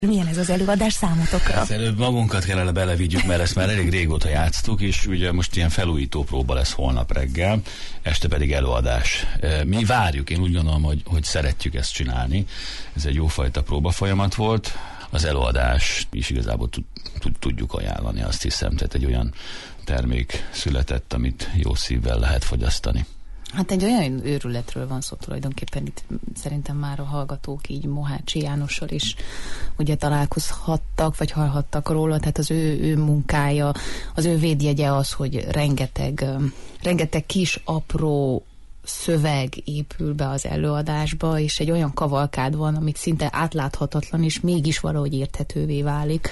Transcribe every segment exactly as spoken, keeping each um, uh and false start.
Milyen ez az előadás számotokra? Hát előbb magunkat kellene belevigyük, mert ezt már elég régóta játsztuk, és ugye most ilyen felújító próba lesz holnap reggel, este pedig előadás. Mi várjuk, én úgy gondolom, hogy, hogy szeretjük ezt csinálni. Ez egy jófajta próba folyamat volt. Az előadás is igazából tudjuk ajánlani, azt hiszem. Tehát egy olyan termék született, amit jó szívvel lehet fogyasztani. Hát egy olyan őrületről van szó tulajdonképpen, itt szerintem már a hallgatók így Mohácsi Jánossal is ugye találkozhattak, vagy hallhattak róla, tehát az ő, ő munkája, az ő védjegye az, hogy rengeteg, rengeteg kis apró szöveg épül be az előadásba, és egy olyan kavalkád van, amit szinte átláthatatlan, és mégis valahogy érthetővé válik.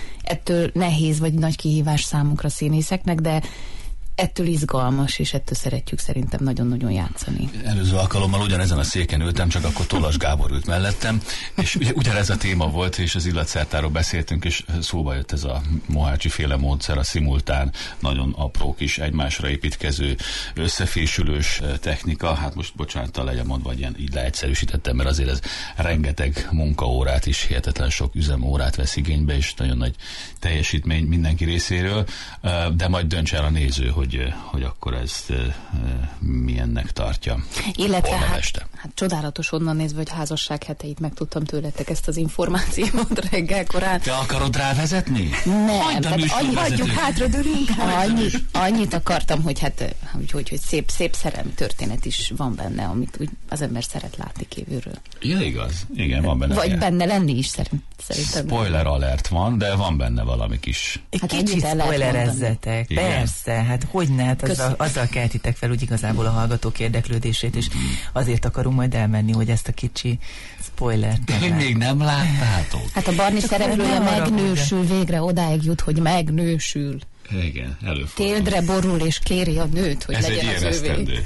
Ettől nehéz, vagy nagy kihívás számunkra színészeknek, de ettől izgalmas, és ettől szeretjük szerintem nagyon-nagyon játszani. Előző alkalommal ugyanezen a széken ültem, csak akkor Tolas Gábor ült mellettem, és ugye ugyanez a téma volt, és az illatszertáról beszéltünk, és szóba jött ez a Mohácsi féle módszer, a szimultán, nagyon apró kis egymásra építkező, összefésülős technika. Hát most bocsánattal legyen mondva, hogy ilyen így leegyszerűsítettem, mert azért ez rengeteg munkaórát is, hihetetlen sok üzemórát vesz igénybe, és nagyon nagy teljesítmény mindenki részéről, de majd dönts el a néző, hogy Hogy, hogy akkor ezt e, milyennek tartja. Illetve hát, hát csodálatos onnan nézve, hogy házasság heteit megtudtam tőletek ezt az információt reggel korán. Te akarod rávezetni? Nem, tehát annyi, hagyjuk, hátradőlünk. Annyi, annyit akartam, hogy hát hogy, hogy, hogy szép, szép szerelmi történet is van benne, amit úgy az ember szeret látni kívülről. Ja, igaz. Igen, van benne. Vagy ilyen. Benne lenni is szerint, szerintem. Spoiler alert van, de van benne valami kis. Egy hát kicsit spoilerezzetek. Persze, hát hogyne, hát azzal, azzal keltitek fel úgy igazából a hallgatók érdeklődését, és azért akarunk majd elmenni, hogy ezt a kicsi spoilert. Én még nem láttátok. Hát a Barni szereplője megnősül, végre odáig jut, hogy megnősül. Igen, előfordul. Téldre borul, és kéri a nőt, hogy ez legyen az ővé.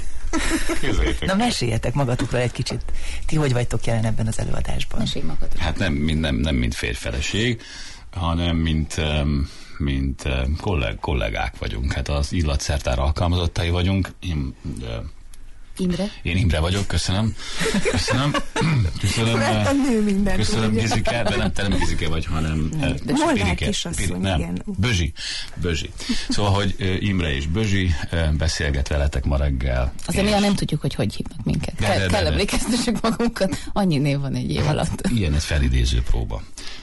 Na meséljetek magatokról egy kicsit. Ti hogy vagytok jelen ebben az előadásban? Mesélj magadról. Hát nem, nem, nem mint férjfeleség, hanem mint... Um, mint kolleg, kollégák vagyunk. Hát az illatszertár alkalmazottai vagyunk. Én, de, Imre? Én Imre vagyok, köszönöm. Köszönöm. Köszönöm. Minden, köszönöm Gizike, de nem, te nem Gizike vagy, hanem Molnár kisasszony, nem, igen. Bözsi. Bözsi. Szóval, hogy Imre és Bözsi beszélget veletek ma reggel. Azért néha nem tudjuk, hogy hogy hívnak minket. De, Kell, de, de, kell emlékeztessük magunkat. Annyi név van egy év alatt. Ilyen egy felidéző próba.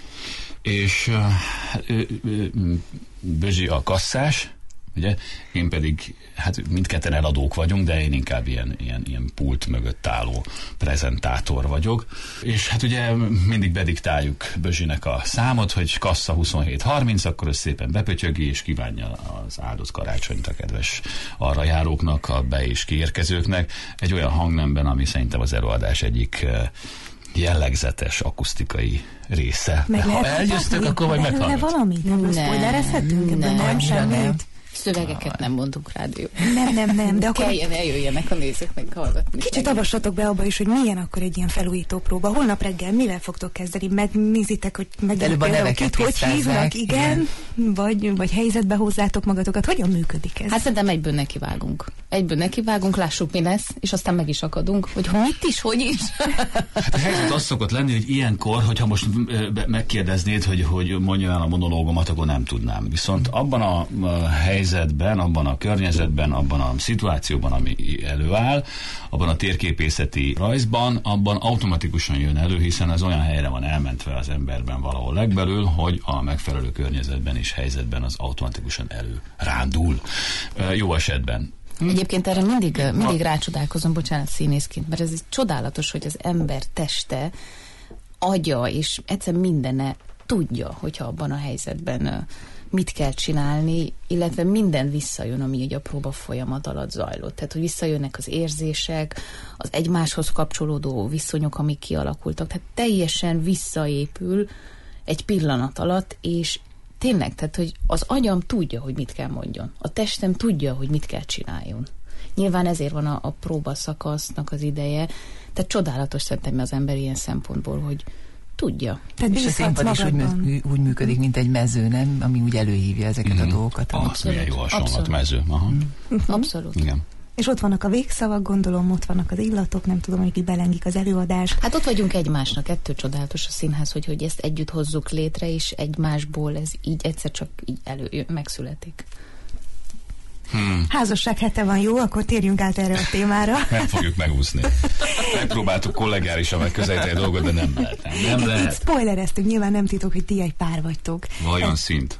És uh, Bözsi a kasszás, ugye? Én pedig, hát mindketten eladók vagyunk, de én inkább ilyen, ilyen, ilyen pult mögött álló prezentátor vagyok. És hát ugye mindig bediktáljuk Bözsinek a számot, hogy kassa huszonhét harminc, akkor ő szépen bepötyögi, és kívánja az áldott karácsonyt a kedves arra járóknak, a be- és kiérkezőknek. Egy olyan hangnemben, ami szerintem az előadás egyik jellegzetes akusztikai része. Meg ha elgyőztök, akkor vagy meghallgat. Valamit? Nem, spoilerezhetünk? Nem, nem, semmit. Szövegeket nem mondunk rádió. Nem, nem, nem. De akkor kelljen, eljöjjenek a nézők meg hallgatni. Kicsit avassatok be abba is, hogy milyen akkor egy ilyen felújító próba. Holnap reggel mivel fogtok kezdeni? Megnézitek, hogy megnézitek, hogy hívnak, igen, igen. Vagy, vagy helyzetbe hozzátok magatokat. Hogyan működik ez? Hát szerintem egyből nekivágunk. Egyből nekivágunk, lássuk mi lesz, és aztán meg is akadunk, hogy mit is, hogy is. Hát a helyzet az szokott lenni, hogy ilyenkor, hogyha most megkérdeznéd, hogy, hogy mondja el a monológomat, akkor nem tudnám. Viszont abban a, a helyzetben, abban a környezetben, abban a szituációban, ami előáll, abban a térképészeti rajzban, abban automatikusan jön elő, hiszen az olyan helyre van elmentve az emberben valahol legbelül, hogy a megfelelő környezetben és helyzetben az automatikusan elő rándul. Jó esetben. Egyébként erre mindig, mindig rácsodálkozom, bocsánat, színészként, mert ez csodálatos, hogy az ember teste, agya és egyszerűen mindene tudja, hogyha abban a helyzetben mit kell csinálni, illetve minden visszajön, ami így a próba folyamat alatt zajlott. Tehát, hogy visszajönnek az érzések, az egymáshoz kapcsolódó viszonyok, amik kialakultak. Tehát teljesen visszaépül egy pillanat alatt, és tényleg, tehát, hogy az agyam tudja, hogy mit kell mondjon. A testem tudja, hogy mit kell csináljon. Nyilván ezért van a, a próbaszakasznak az ideje. Tehát csodálatos szerintem az ember ilyen szempontból, hogy tudja. Tehát és a színpad is úgy, mű, úgy működik, mint egy mező, nem? Ami úgy előhívja ezeket mm. a dolgokat. Az milyen jó hasonlat, mező. Aha. Mm. Abszolút. Igen. És ott vannak a végszavak, gondolom, ott vannak az illatok, nem tudom, hogy belengik az előadás. Hát ott vagyunk egymásnak, ettől csodálatos a színház, hogy, hogy ezt együtt hozzuk létre, és egymásból ez így egyszer csak így elő, megszületik. Hmm. Házasság hete van, jó? Akkor térjünk át erre a témára. Nem fogjuk megúszni. Megpróbáltuk kollegálisan megközelíteni a dolgot, de nem lehet. Nem, nem lehet. Itt spoilereztünk, nyilván nem titok, hogy ti egy pár vagytok. Vajon szint.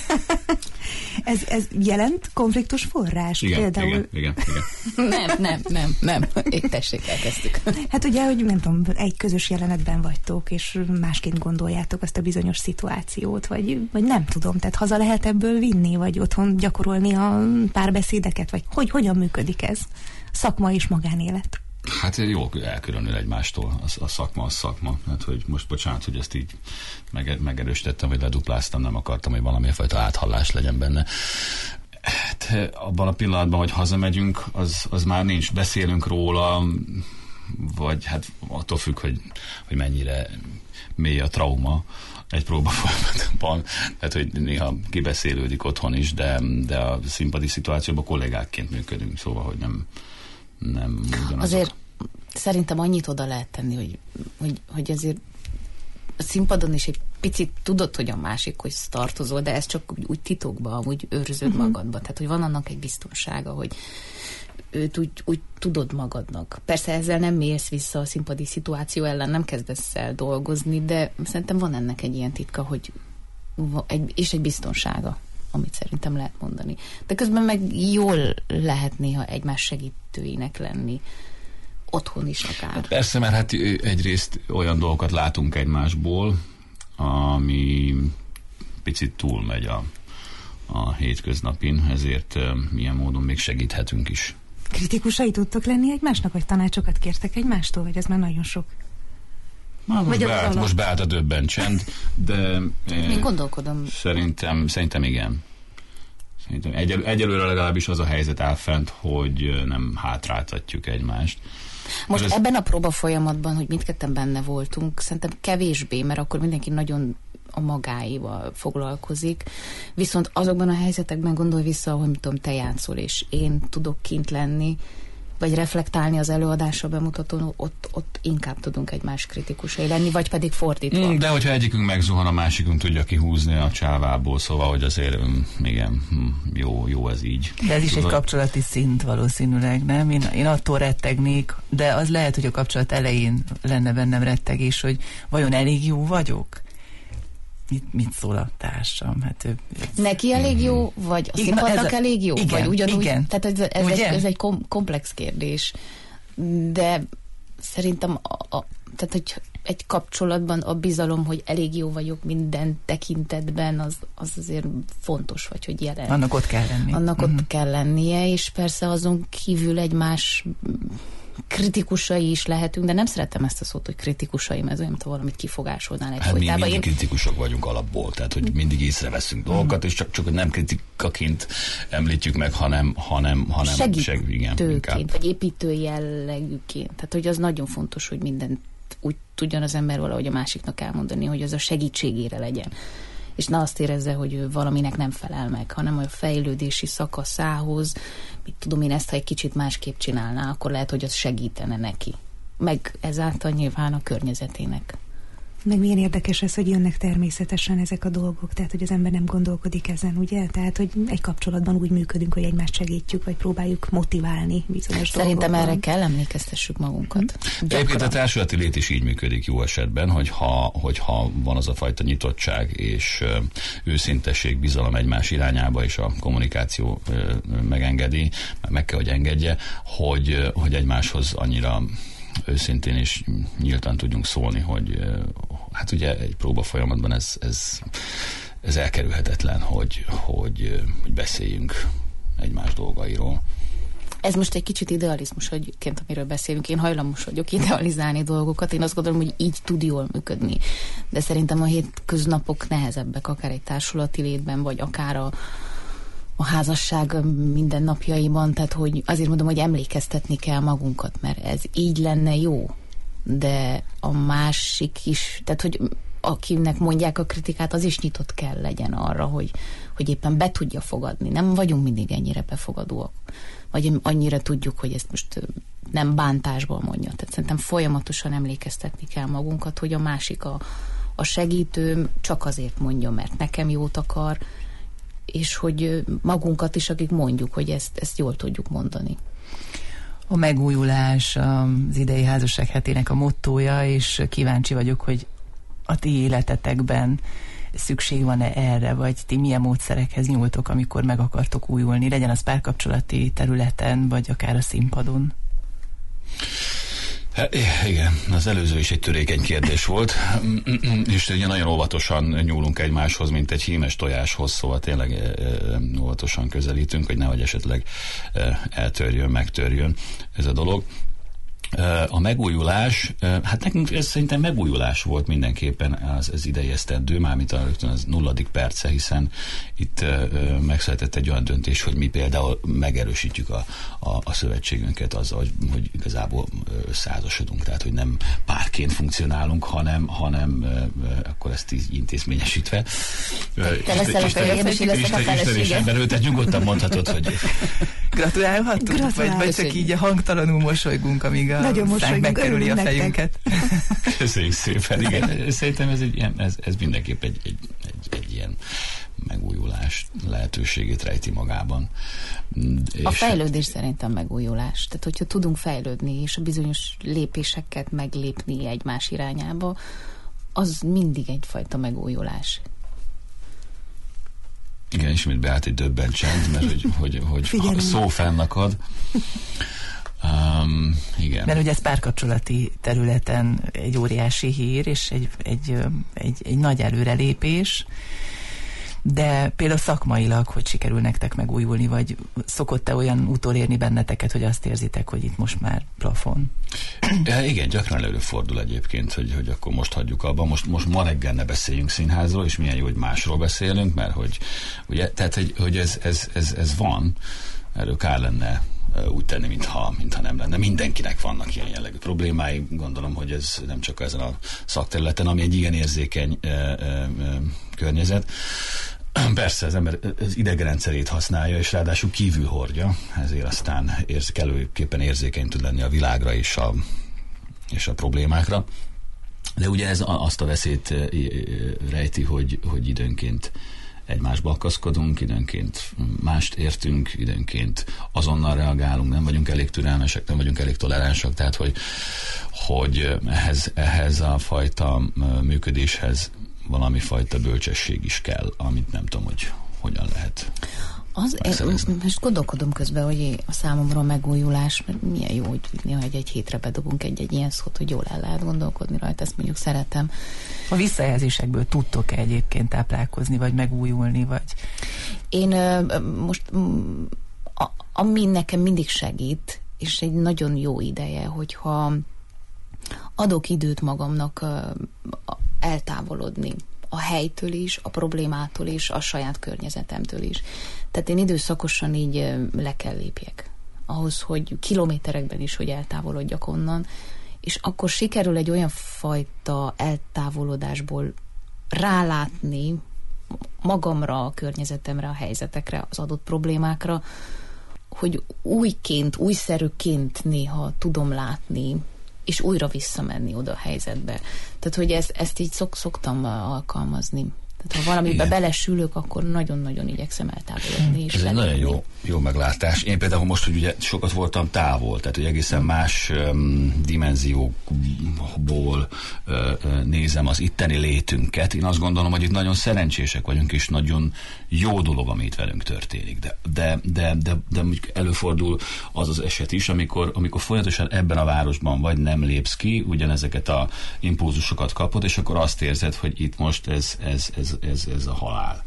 ez, ez jelent konfliktus forrás? Igen, például... igen, igen, igen. Nem, nem, nem, nem. Itt tessék, elkezdtük. Hát ugye, hogy nem tudom, egy közös jelenetben vagytok, és másként gondoljátok azt a bizonyos szituációt, vagy, vagy nem tudom, tehát haza lehet ebből vinni, vagy otthon gyakorolni a párbeszédeket, vagy hogy, hogyan működik ez? Szakma és magánélet. Hát jól elkülönül egymástól a, a szakma, a szakma. Hát, hogy most bocsánat, hogy ezt így meg, megerősítettem, vagy ledupláztam, nem akartam, hogy valamilyen fajta áthallás legyen benne. Hát, abban a pillanatban, hogy hazamegyünk, az, az már nincs. Beszélünk róla, vagy hát attól függ, hogy, hogy mennyire mély a trauma egy próbafolyamatban. Tehát, hogy néha kibeszélődik otthon is, de, de a színpadi szituációban kollégákként működünk, szóval, hogy nem, nem ugyanazok. Azért szerintem annyit oda lehet tenni, hogy, hogy, hogy azért a színpadon is egy picit tudod, hogy a másikhoz tartozol, de ez csak úgy, úgy titokban, úgy őrzöd uh-huh. magadban. Tehát, hogy van annak egy biztonsága, hogy őt úgy, úgy tudod magadnak. Persze ezzel nem mész vissza a színpadi szituáció ellen, nem kezdesz el dolgozni, de szerintem van ennek egy ilyen titka, hogy egy, és egy biztonsága, amit szerintem lehet mondani. De közben meg jól lehet néha egymás segítőinek lenni. Otthon is akár. Persze, mert hát egyrészt olyan dolgokat látunk egymásból, ami picit túlmegy a, a hétköznapin, ezért milyen módon még segíthetünk is. Kritikusai tudtok lenni egymásnak, vagy tanácsokat kértek egymástól, vagy ez már nagyon sok? Na, most, beállt, most beállt a döbben csend, de... Én gondolkodom. Szerintem, szerintem igen. Szerintem egyel, egyelőre legalábbis az a helyzet áll fent, hogy nem hátráltatjuk egymást. Most ez... ebben a próba folyamatban, hogy mindketten benne voltunk, szerintem kevésbé, mert akkor mindenki nagyon a magáival foglalkozik. Viszont azokban a helyzetekben gondolj vissza, hogy tudom, te játszol, és én tudok kint lenni, vagy reflektálni az előadásra bemutatón, ott, ott inkább tudunk egymás kritikusai lenni, vagy pedig fordítva. Mm, de hogyha egyikünk megzuhan, a másikunk tudja kihúzni a csávából, szóval, hogy azért igen, jó, jó ez így. De ez is Tudod? egy kapcsolati szint valószínűleg, nem? Én, én attól rettegnék, de az lehet, hogy a kapcsolat elején lenne bennem rettegés, hogy vajon elég jó vagyok? Mit, mit szól a társam? Hát ő, neki elég jó, vagy a színpadnak elég jó? Igen, vagy ugyanúgy? igen. Tehát ez, ez, egy, ez egy kom- komplex kérdés. De szerintem a, a, tehát, hogy egy kapcsolatban a bizalom, hogy elég jó vagyok minden tekintetben, az, az azért fontos, vagy hogy jelen. Annak ott kell lenni. Annak uh-huh. ott kell lennie, és persze azon kívül egymás kritikusai is lehetünk, de nem szeretem ezt a szót, hogy kritikusai, mert olyan, mint valamit kifogásolnál egyfolytában. Hát mi mindig én... kritikusok vagyunk alapból, tehát hogy mindig észreveszünk dolgokat, és csak, csak nem kritikaként említjük meg, hanem, hanem, hanem segítőként, vagy építő jellegűként. Tehát, hogy az nagyon fontos, hogy mindent úgy tudjon az ember valahogy a másiknak elmondani, hogy az a segítségére legyen. És ne azt érezze, hogy ő valaminek nem felel meg, hanem a fejlődési szakaszához, mit tudom én, ezt ha egy kicsit másképp csinálná, akkor lehet, hogy az segítene neki. Meg ezáltal nyilván a környezetének. Meg milyen érdekes ez, hogy jönnek természetesen ezek a dolgok, tehát hogy az ember nem gondolkodik ezen, ugye? Tehát, hogy egy kapcsolatban úgy működünk, hogy egymást segítjük, vagy próbáljuk motiválni bizonyos Szerintem dolgokban. Erre kell emlékeztessük magunkat. Hm. Egyébként a társulati lét is így működik jó esetben, hogyha, hogyha van az a fajta nyitottság és ö, őszintesség, bizalom egymás irányába, és a kommunikáció ö, megengedi, meg kell, hogy engedje, hogy, hogy egymáshoz annyira őszintén és nyíltan tudjunk szólni, hogy hát ugye egy próba folyamatban ez, ez, ez elkerülhetetlen, hogy, hogy, hogy beszéljünk egymás dolgairól. Ez most egy kicsit idealizmus, egyébként, amiről beszélünk. Én hajlamos vagyok idealizálni dolgokat. Én azt gondolom, hogy így tud jól működni. De szerintem a hétköznapok nehezebbek, akár egy társulati létben, vagy akár a a házasság mindennapjaiban, tehát hogy azért mondom, hogy emlékeztetni kell magunkat, mert ez így lenne jó, de a másik is, tehát hogy akinek mondják a kritikát, az is nyitott kell legyen arra, hogy, hogy éppen be tudja fogadni. Nem vagyunk mindig ennyire befogadóak. Vagy annyira tudjuk, hogy ezt most nem bántásból mondja. Tehát szerintem folyamatosan emlékeztetni kell magunkat, hogy a másik a, a segítőm csak azért mondja, mert nekem jót akar, és hogy magunkat is, akik mondjuk, hogy ezt, ezt jól tudjuk mondani. A megújulás az idei házasság hetének a mottója, és kíváncsi vagyok, hogy a ti életetekben szükség van-e erre, vagy ti milyen módszerekhez nyúltok, amikor meg akartok újulni, legyen az párkapcsolati területen, vagy akár a színpadon? Hát, igen, az előző is egy törékeny kérdés volt, és ugye nagyon óvatosan nyúlunk egymáshoz, mint egy hímes tojáshoz, szóval tényleg e, e, óvatosan közelítünk, hogy nehogy esetleg e, eltörjön, megtörjön ez a dolog. A megújulás, hát nekünk ez szerintem megújulás volt mindenképpen az, az idei esztendő, mármint a rögtön az nulladik perce, hiszen itt uh, megszületett egy olyan döntés, hogy mi például megerősítjük a, a, a szövetségünket azzal, hogy, hogy igazából százasodunk, tehát hogy nem párként funkcionálunk, hanem, hanem uh, akkor ezt így intézményesítve. Te leszel a férjem, és leszek a felesége. Tehát nyugodtan mondhatod, hogy... Gratulálhatunk? Vagy, vagy csak így a hangtalanul mosolygunk, amíg a szánk megkerüli a fejünket. Köszönjük szépen, igen. Szerintem ez, egy ilyen, ez, ez mindenképp egy, egy, egy, egy ilyen megújulás lehetőségét rejti magában. A és fejlődés szerintem megújulás. Tehát, hogyha tudunk fejlődni, és a bizonyos lépéseket meglépni egymás irányába, az mindig egyfajta megújulás. Igen, ismét beállt egy döbben csend, mert hogy, hogy, hogy szó fennakad. Um, igen. Mert ugye ez párkapcsolati területen egy óriási hír, és egy, egy, egy, egy nagy előrelépés, de például szakmailag, hogy sikerül nektek megújulni, vagy szokott-e olyan utolérni benneteket, hogy azt érzitek, hogy itt most már plafon? Ja, igen, gyakran előfordul egyébként, hogy, hogy akkor most hagyjuk abba, most, most ma reggel ne beszéljünk színházról, és milyen jó, hogy másról beszélünk, mert hogy, ugye, tehát, hogy, hogy ez, ez, ez, ez van, erről kár lenne úgy tenni, mintha, mintha nem lenne. Mindenkinek vannak ilyen jellegű problémái. Gondolom, hogy ez nem csak ezen a szakterületen, ami egy igen érzékeny ö, ö, ö, környezet. Persze az ember az idegrendszerét használja, és ráadásul kívül hordja, ezért aztán érz, kellőképpen érzékeny tud lenni a világra és a, és a problémákra. De ugye ez azt a veszélyt rejti, hogy, hogy időnként egymásba akaszkodunk, időnként mást értünk, időnként azonnal reagálunk, nem vagyunk elég türelmesek, nem vagyunk elég toleránsak, tehát hogy, hogy ehhez, ehhez a fajta működéshez valami fajta bölcsesség is kell, amit nem tudom, hogy hogyan lehet. Az, én most gondolkodom közben, hogy a számomra a megújulás, mert milyen jó, hogy néha egy, egy hétre bedobunk egy-egy ilyen szót, hogy jól el lehet gondolkodni rajta, ezt mondjuk szeretem. A visszajelzésekből tudtok-e egyébként táplálkozni, vagy megújulni, vagy? Én most, a, ami nekem mindig segít, és egy nagyon jó ideje, hogyha adok időt magamnak eltávolodni a helytől is, a problémától is, a saját környezetemtől is. Tehát én időszakosan így le kell lépjek. Ahhoz, hogy kilométerekben is, hogy eltávolodjak onnan, és akkor sikerül egy olyan fajta eltávolodásból rálátni magamra, a környezetemre, a helyzetekre, az adott problémákra, hogy újként, újszerűként néha tudom látni, és újra visszamenni oda a helyzetbe. Tehát, hogy ezt, ezt így szok, szoktam alkalmazni. Tehát, ha valamibe igen. belesülök, akkor nagyon-nagyon igyekszem eltávolodni. Ez egy nagyon jó, jó meglátás. Én például most, hogy ugye sokat voltam távol, tehát hogy egészen más um, dimenziókból uh, uh, nézem az itteni létünket. Én azt gondolom, hogy itt nagyon szerencsések vagyunk, és nagyon jó dolog, ami itt velünk történik. De, de, de, de, de előfordul az az eset is, amikor, amikor folyamatosan ebben a városban vagy nem lépsz ki, ugyanezeket a impulzusokat kapod, és akkor azt érzed, hogy itt most ez, ez, ez Ez, ez a halál.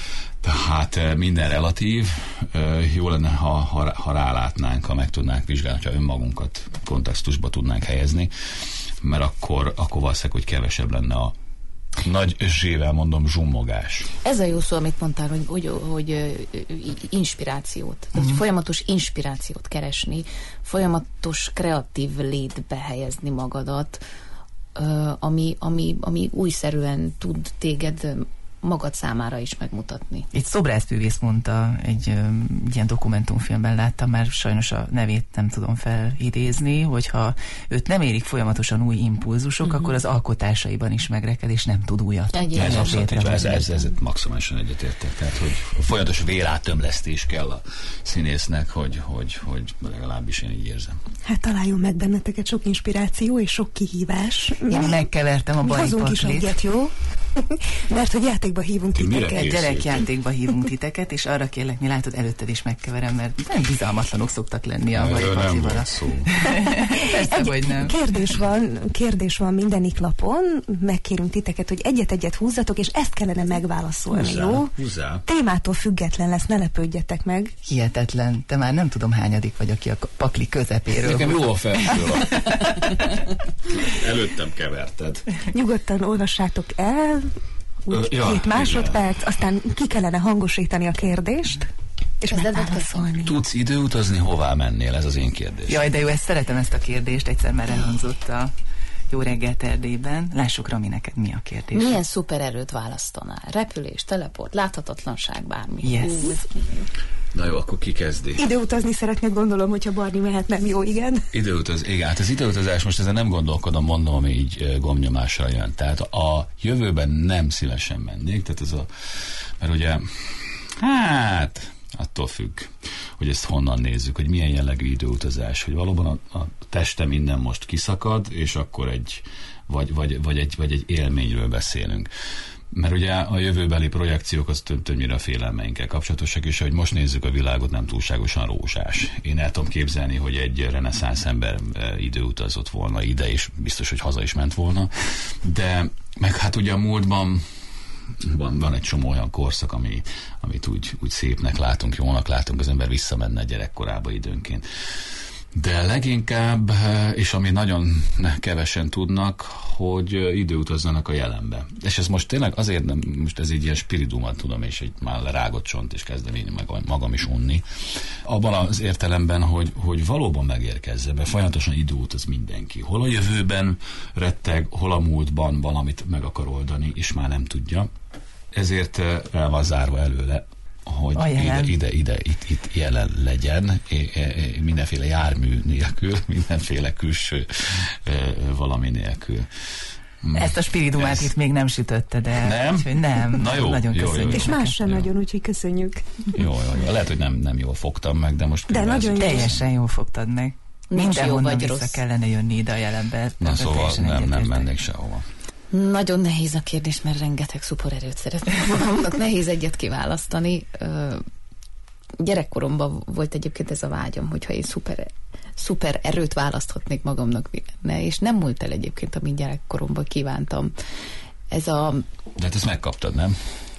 Tehát minden relatív, jó lenne, ha, ha, ha rálátnánk, ha meg tudnánk vizsgálni, ha önmagunkat kontextusba tudnánk helyezni, mert akkor, akkor valószínűleg, hogy kevesebb lenne a nagy zsével mondom zsummogás. Ez a jó szó, amit mondtál, hogy, hogy, hogy inspirációt. Uh-huh. Hogy folyamatos inspirációt keresni, folyamatos kreatív létbe helyezni magadat, ami, ami, ami újszerűen tud téged magad számára is megmutatni. Egy szobrászművész mondta, egy ö, ilyen dokumentumfilmben láttam, már sajnos a nevét nem tudom felidézni, hogyha őt nem érik folyamatosan új impulzusok, uh-huh. akkor az alkotásaiban is megreked, és nem tud újat. Ez, ez, ez, ez maximálisan egyetértek. Tehát, hogy folyamatos vérátömlesztés kell a színésznek, hogy, hogy, hogy legalábbis én így érzem. Hát találjon meg benneteket sok inspiráció és sok kihívás. Én megkevertem a bari hozunk is egyet, jó? Mert hogy játékba hívunk titeket. Gyerekjátékba hívunk titeket, és arra kérlek, mi látod, előtted is megkeverem, mert nem bizalmatlanok szoktak lenni a bari pacival. Persze, hogy nem. Kérdés van, kérdés van mindenik lapon, megkérünk titeket, hogy egyet-egyet húzzatok, és ezt kellene megválaszolni, húzzá, jó? Húzzá. Témától független lesz, ne lepődjetek meg. Hihetetlen, te már nem tudom hányadik vagy, aki a pakli közepéről. Nekem jó a felső. Előttem keverted. Nyugodtan olvassátok el, úgy ja, két másodperc, igen. Aztán ki kellene hangosítani a kérdést, és megválaszolni. Tudsz időutazni, hová mennél? Ez az én kérdés. Jaj, de jó, ezt szeretem, ezt a kérdést, egyszer már elhangzott a Jó reggelt Erdélyben. Lássuk, Rami, neked mi a kérdés? Milyen szupererőt választanál? Repülés, teleport, láthatatlanság, bármi. Yes. Hú, na jó, akkor ki kezdi? Időutazni szeretnék, gondolom, hogyha Barni mehet, nem jó, igen. Időutaz, igen, hát az időutazás, most ezen nem gondolkodom, mondom, ami így gomnyomással jön. Tehát a jövőben nem szívesen mennék, tehát ez a, mert ugye, hát, attól függ, hogy ezt honnan nézzük, hogy milyen jellegű időutazás, hogy valóban a, a testem innen most kiszakad, és akkor egy, vagy, vagy, vagy, egy, vagy egy élményről beszélünk. Mert ugye a jövőbeli projekciók az több, többnyire a félelmeinkkel kapcsolatosak, és ahogy most nézzük a világot, nem túlságosan rózsás. Én el tudom képzelni, hogy egy reneszánsz ember időutazott volna ide, és biztos, hogy haza is ment volna. De meg hát ugye a múltban van, van egy csomó olyan korszak, ami, amit úgy, úgy szépnek látunk, jónak látunk, az ember visszamenne a gyerekkorába időnként. De leginkább, és ami nagyon kevesen tudnak, hogy időutazzanak a jelenbe. És ez most tényleg azért nem, most ez egy ilyen spiridumat tudom, és egy már lerágott csont, és kezdem én meg magam is unni. Abban az értelemben, hogy, hogy valóban megérkezze, mert folyamatosan időutaz mindenki. Hol a jövőben retteg, hol a múltban valamit meg akar oldani, és már nem tudja. Ezért el van zárva előle, hogy ide, ide, ide, itt, itt jelen legyen, mindenféle jármű nélkül, mindenféle külső valami nélkül. Ezt a spiridumát Ez... itt még nem sütötte, de nem? nem. Na jó, nagyon jó, köszönjük. jó, és más sem jó. Nagyon, úgyhogy köszönjük. Jó, jó, jó. Lehet, hogy nem, nem jól fogtam meg, de most... De nagyon teljesen jól fogtad meg. Mindenhonnan vissza rossz. Kellene jönni ide a jelenbe. Na szóval nem, nem mennék sehova. Nagyon nehéz a kérdés, mert rengeteg szupererőt szeretnék magamnak. Nehéz egyet kiválasztani. Gyerekkoromban volt egyébként ez a vágyam, hogyha én szuper, szuper erőt választhatnék magamnak, ne, és nem múlt el egyébként, amit gyerekkoromban kívántam. Ez a... De hát ezt megkaptad, nem?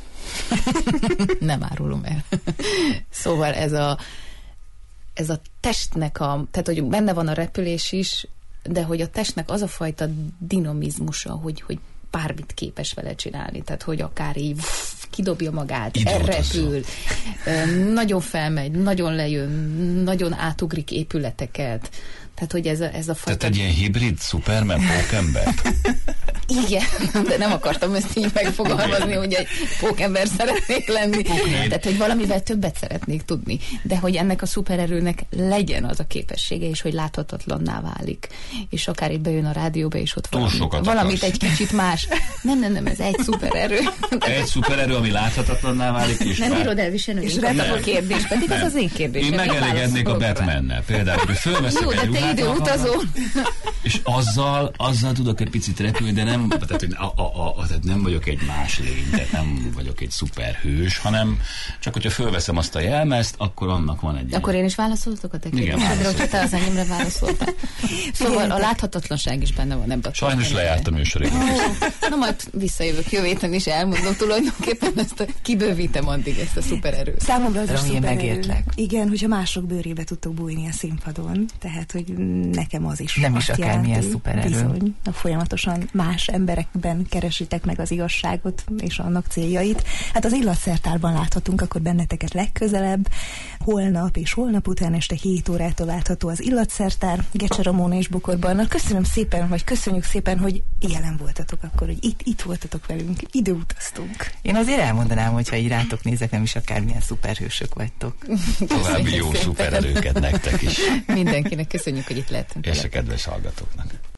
Nem árulom el. Szóval ez a ez a testnek a, tehát hogy benne van a repülés is, de hogy a testnek az a fajta dinamizmusa, hogy, hogy bármit képes vele csinálni, tehát hogy akár így kidobja magát, elrepül, nagyon felmegy, nagyon lejön, nagyon átugrik épületeket, tehát hogy ez a, ez a fajta... Tehát egy ilyen hibrid Superman pókember? Igen, de nem akartam ezt így megfogalmazni, hogy egy pókember szeretnék lenni. Pókember. Tehát, hogy valamivel többet szeretnék tudni, de hogy ennek a szupererőnek legyen az a képessége, és hogy láthatatlanná válik. És akár itt bejön a rádióba, és ott valamit, valamit egy kicsit más. Nem, nem, nem, ez egy szupererő. Egy szupererő, ami láthatatlanná válik, és nem bírod elviselni, és kaptam a kérdést, pedig ez az én kérdésem. Én megelégednék a Batmannel. Például, hogy fölveszek egy ruhát, időutazó. És azzal, azzal tudok egy picit repülni, de nem, tehát, a, a, a, tehát nem vagyok egy más lény, tehát nem vagyok egy szuperhős, hanem csak hogyha fölveszem azt a jelmezt, akkor annak van egy... Akkor én is válaszoltok a te kérdésedre, hogyha te az enyémre válaszoltál. Szóval a láthatatlanság is benne van ebben. Sajnos lejárt a műsorig. Na majd visszajövök jövő héten is elmondom tulajdonképpen ezt a, kibővítem addig ezt a szupererőt. Számomra az a szupererő. Igen, hogyha mások bőrébe tudtok bújni a színpadon, tehát hogy nekem az is nem azt is akármilyen jelenti, szupererő. Bizony, folyamatosan más emberekben keresitek meg az igazságot és annak céljait. Hát az illatszertárban láthatunk akkor benneteket legközelebb, holnap és holnap után este hét órától látható az illatszertár, Gecse Ramona és Bokor Barna. Köszönöm szépen, vagy köszönjük szépen, hogy jelen voltatok akkor, hogy itt, itt voltatok velünk, időutaztunk. Én azért elmondanám, hogyha így rátok nézek, nem is akármilyen szuperhősök vagytok. További jó szupererőket nektek is. Mindenkinek köszönjük, hogy itt lehetünk. És a kedves hallgatóknak.